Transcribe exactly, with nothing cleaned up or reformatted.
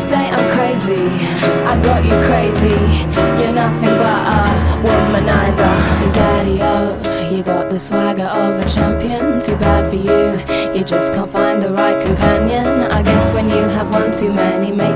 say I'm crazy, I got you crazy. You're nothing but a womanizer. Daddy-o, you got the swagger of a champion. Too bad for you, you just can't find the right companion. I guess when you have one too many, make